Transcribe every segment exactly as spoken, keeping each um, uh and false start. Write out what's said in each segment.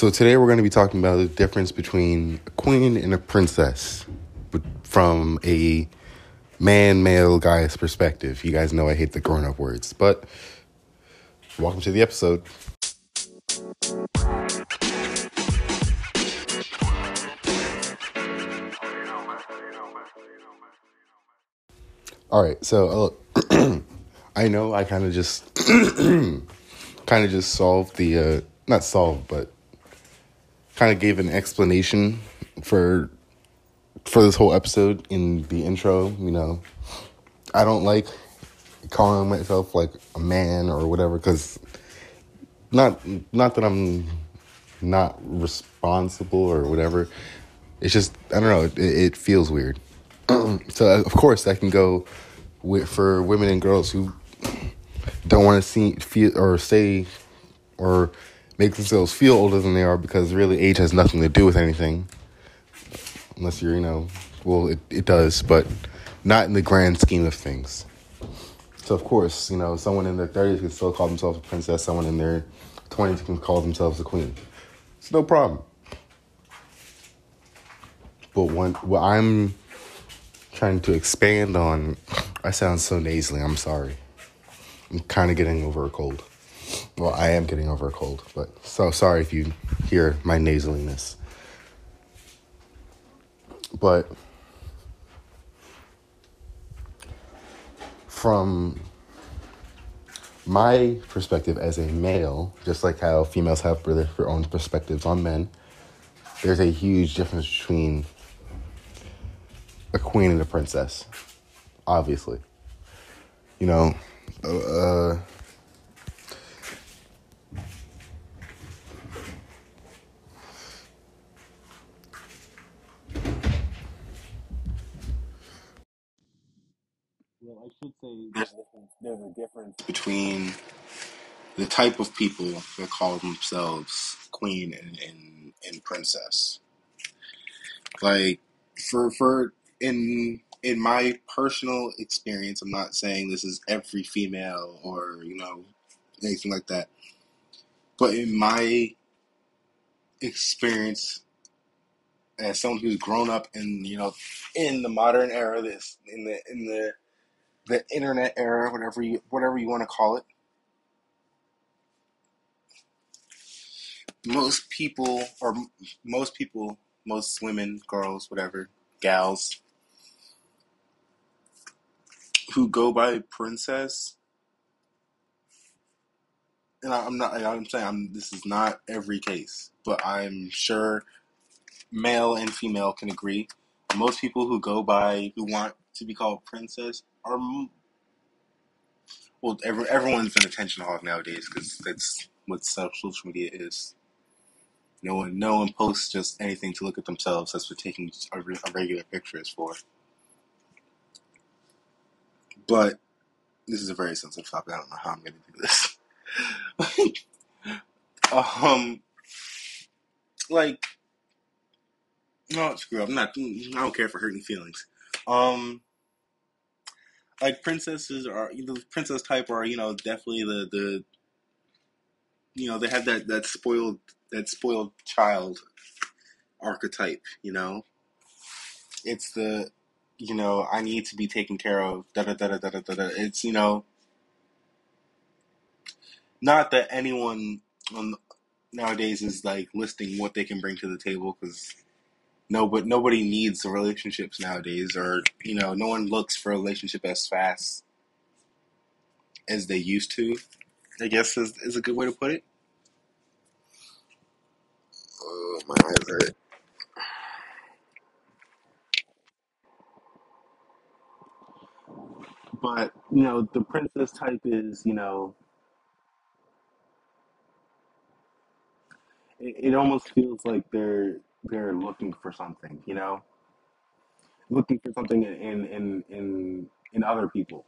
So today we're going to be talking about the difference between a queen and a princess, but from a man, male guy's perspective. You guys know I hate the grown-up words, but welcome to the episode. All right, so uh, I know I kind of just kind of just solved the uh, not solved, but kind of gave an explanation for for this whole episode in the intro. You know, I don't like calling myself like a man or whatever because not not that I'm not responsible or whatever. It's just I don't know. It, it feels weird. So of course that can go with, for women and girls who don't want to see feel or say or make themselves feel older than they are, because really age has nothing to do with anything unless you're, you know, well, it, it does, but not in the grand scheme of things. So, of course, you know, someone in their thirties can still call themselves a princess. Someone in their twenties can call themselves a queen. It's no problem. But when, what I'm trying to expand on, I sound so nasally. I'm sorry. I'm kind of getting over a cold. Well, I am getting over a cold, but so sorry if you hear my nasaliness. But from my perspective as a male, just like how females have their, their own perspectives on men, there's a huge difference between a queen and a princess, obviously. You know, uh, well, I should say there's a difference, there's a difference between the type of people that call themselves queen and, and, and princess. Like, for for in in my personal experience, I'm not saying this is every female or, you know, anything like that. But in my experience as someone who's grown up in, you know, in the modern era, this in the in the the internet era, whatever you whatever you want to call it, most people or most people, most women, girls, whatever, gals who go by princess, and I, I'm not. I'm saying I'm, this is not every case, but I'm sure male and female can agree. Most people who go by who want to be called princess are, well, every, everyone's an attention hog nowadays because that's what social media is. No one, no one posts just anything to look at themselves. That's what taking a, a regular picture is for. But this is a very sensitive topic. I don't know how I'm going to do this. um, like, no, screw up. I'm not. I don't care for hurting feelings. Um, like princesses are, you know, the princess type are, you know, definitely the the, you know, they have that that spoiled that spoiled child archetype. You know, it's the, you know, I need to be taken care of. Da da da da da da da. It's, you know, not that anyone on nowadays is like listing what they can bring to the table, because no, but nobody needs relationships nowadays, or, you know, no one looks for a relationship as fast as they used to, I guess is, is a good way to put it. Oh, my eyes hurt. But, you know, the princess type is, you know, it, it almost feels like they're they're looking for something, you know, looking for something in in in in other people.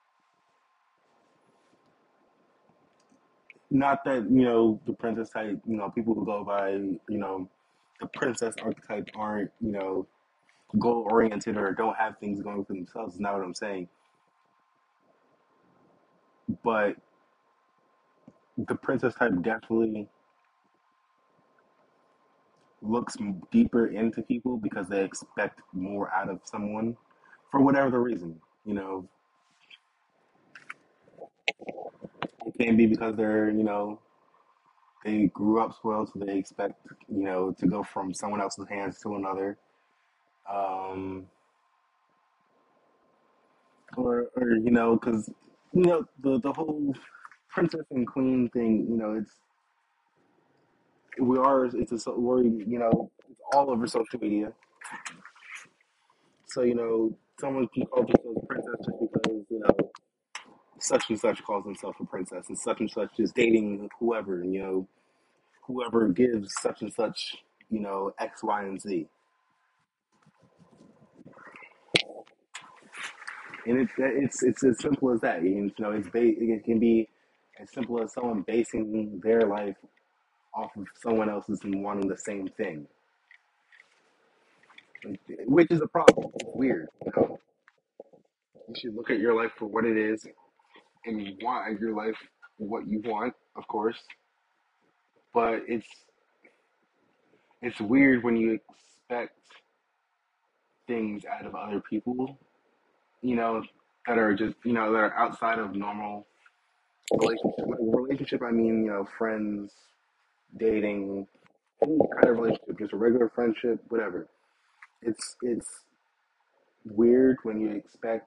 Not that, you know, the princess type, you know, people who go by, you know, the princess archetype aren't, you know, goal oriented or don't have things going for themselves. Is not what I'm saying. But the princess type definitely looks deeper into people because they expect more out of someone for whatever the reason. You know, it can be because they're, you know, they grew up spoiled, so they expect, you know, to go from someone else's hands to another. Um, or, or you know, because you know the the whole princess and queen thing. You know, it's we are it's a so- we're you know it's all over social media. So you know, someone can call themselves a princess just because you know such and such calls himself a princess, and such and such is dating whoever. You know, whoever gives such and such. You know, X, Y, and Z. And it's it's it's as simple as that. You know, it's ba- it can be as simple as someone basing their life off of someone else's and wanting the same thing, which is a problem. It's weird. You know, you should look at your life for what it is, and you want out of your life what you want, of course. But it's it's weird when you expect things out of other people. You know, that are just you know that are outside of normal relationship. Like, relationship, I mean, you know, friends, dating, any kind of relationship, just a regular friendship, whatever. It's it's weird when you expect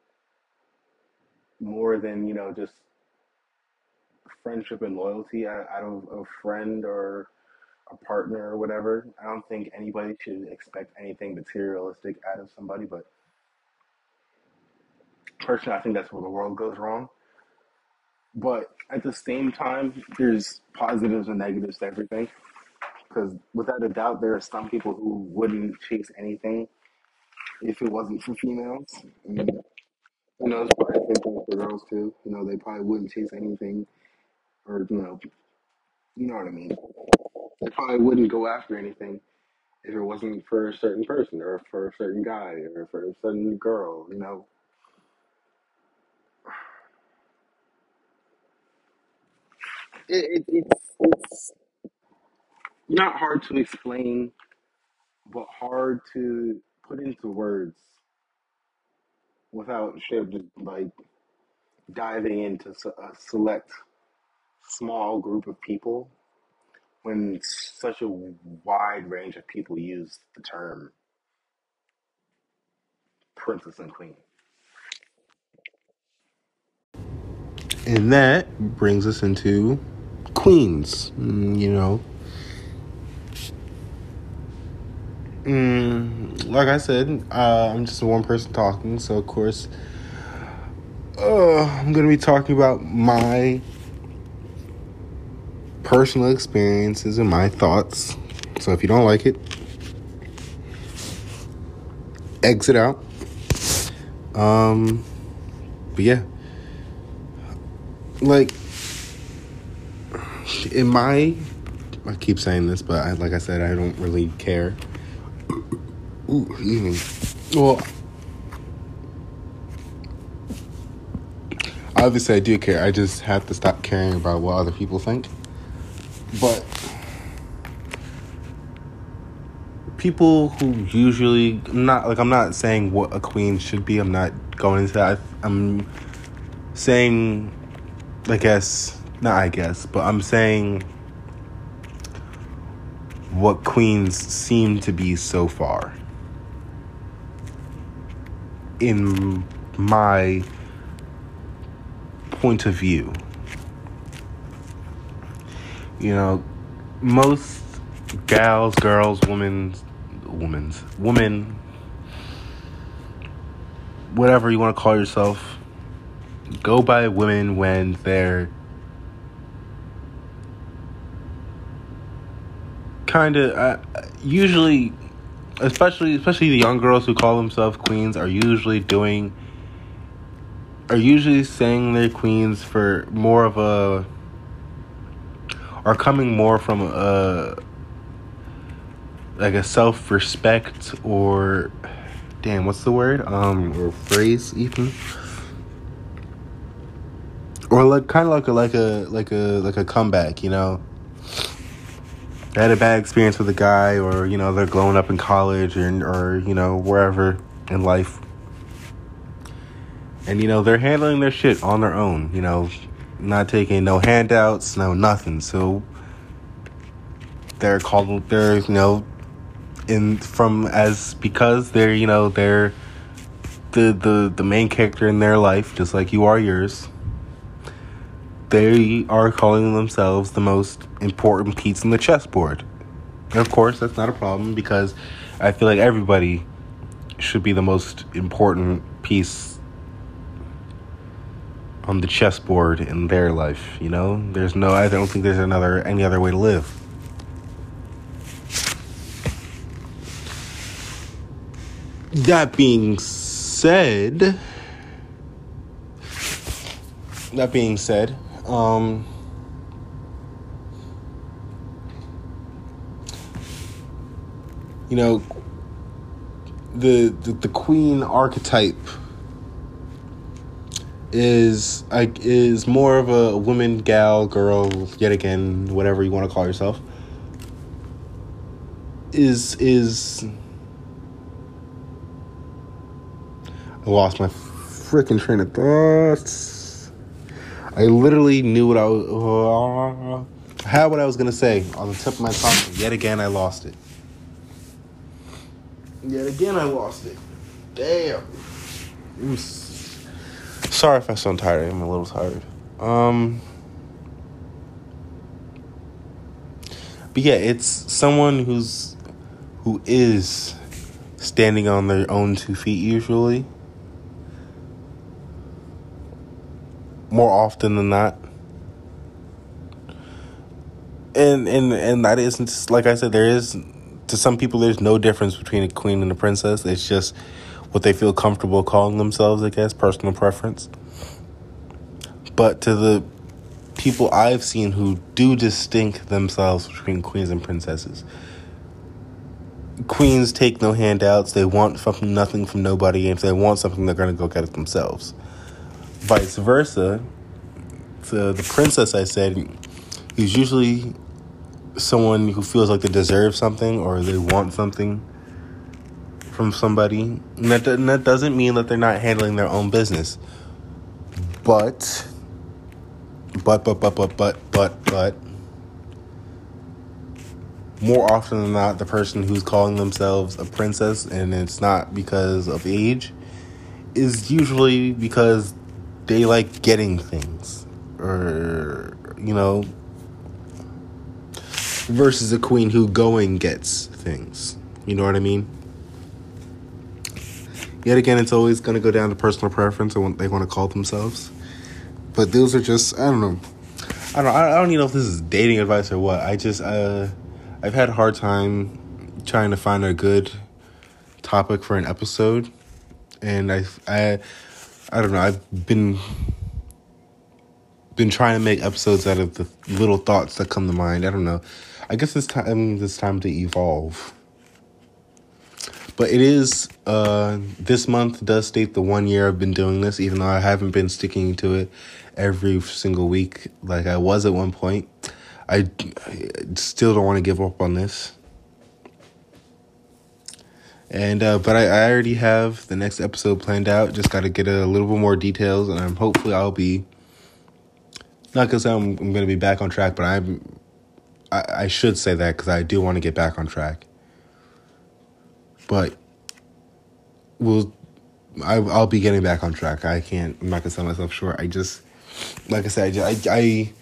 more than you know just friendship and loyalty out, out of a friend or a partner or whatever. I don't think anybody should expect anything materialistic out of somebody, but personally, I think that's where the world goes wrong. But at the same time, there's positives and negatives to everything. Because without a doubt, there are some people who wouldn't chase anything if it wasn't for females. I mean, you know, it's probably the same thing for girls too. You know, they probably wouldn't chase anything, or you know, you know what I mean. They probably wouldn't go after anything if it wasn't for a certain person, or for a certain guy, or for a certain girl. You know, it, it, it's it's not hard to explain, but hard to put into words without shit just like diving into a select small group of people when such a wide range of people use the term princess and queen. And that brings us into queens. Mm, you know, mm, like I said, uh, I'm just one person talking, so of course, uh, I'm going to be talking about my personal experiences and my thoughts. So if you don't like it, exit out. Um, but yeah, like in my, I keep saying this, but I, like I said, I don't really care. Ooh, excuse me. Well, obviously I do care. I just have to stop caring about what other people think. But people who usually, I'm not like I'm not saying what a queen should be. I'm not going into that. I'm saying, I guess, not I guess, but I'm saying what queens seem to be so far. In my point of view, you know, most gals, girls, women, women's, women, whatever you want to call yourself, go by women when they're kind of uh, usually, especially especially the young girls who call themselves queens are usually doing are usually saying they're queens for more of a are coming more from a like a self-respect or damn what's the word um or phrase even or like kind of like a like a like a like a comeback, you know. they had a bad experience with a guy, or, you know, they're growing up in college or, or, you know, wherever in life. And, you know, they're handling their shit on their own, you know, not taking no handouts, no nothing. So they're called, they're, you know, in from as because they're, you know, they're the, the, the main character in their life, just like you are yours. They are calling themselves the most important piece in the chessboard. And of course, that's not a problem, because I feel like everybody should be the most important piece on the chessboard in their life, you know? There's no, I don't think there's another, any other way to live. That being said, that being said, um, you know, the, the, the queen archetype is like is more of a woman, gal, girl, yet again, whatever you want to call yourself. Is is I lost my freaking train of thoughts. I literally knew what I was. Uh, I had what I was gonna say on the tip of my tongue. Yet again, I lost it. Yet again, I lost it. Damn. I'm sorry if I sound tired. I'm a little tired. Um, but yeah, it's someone who's who is standing on their own two feet usually. More often than not. And and and that isn't, like I said, there is, to some people, there's no difference between a queen and a princess. It's just what they feel comfortable calling themselves, I guess, personal preference. But to the people I've seen who do distinct themselves between queens and princesses, queens take no handouts. They want fucking nothing from nobody. And if they want something, they're going to go get it themselves. Vice versa, to the princess, I said, is usually someone who feels like they deserve something or they want something from somebody. And that, and that doesn't mean that they're not handling their own business. But, but, but, but, but, but, but, but, more often than not, the person who's calling themselves a princess, and it's not because of age, is usually because they like getting things, or, you know, versus a queen who going gets things. You know what I mean? Yet again, it's always going to go down to personal preference or what they want to call themselves. But those are just, I don't know. I don't know. I don't even know if this is dating advice or what. I just, uh, I've had a hard time trying to find a good topic for an episode. And I, I, I don't know. I've been been trying to make episodes out of the little thoughts that come to mind. I don't know. I guess it's time. It's time to evolve. But it is. Uh, this month does state the one year I've been doing this, even though I haven't been sticking to it every single week like I was at one point. I, I still don't want to give up on this. And, uh, but I, I already have the next episode planned out. Just got to get a little bit more details, and I'm hopefully I'll be, not because I'm, I'm going to be back on track, but I'm, I, I should say that because I do want to get back on track. But we'll, I, I'll be getting back on track. I can't, I'm not going to sell myself short. I just, like I said, I, I, I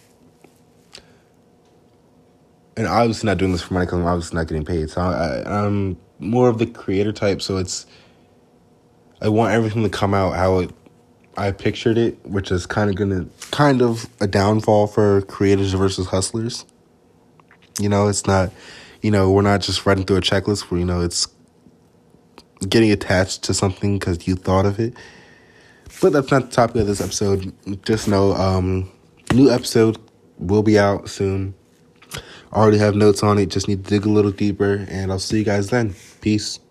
and obviously not doing this for money because I'm obviously not getting paid. So I, I'm more of the creator type, so it's, I want everything to come out how it, I pictured it, which is kind of gonna, kind of a downfall for creators versus hustlers. You know, it's not, you know, we're not just running through a checklist where, you know, it's getting attached to something because you thought of it. But that's not the topic of this episode. Just know, um, new episode will be out soon. I already have notes on it. Just need to dig a little deeper, and I'll see you guys then. Peace.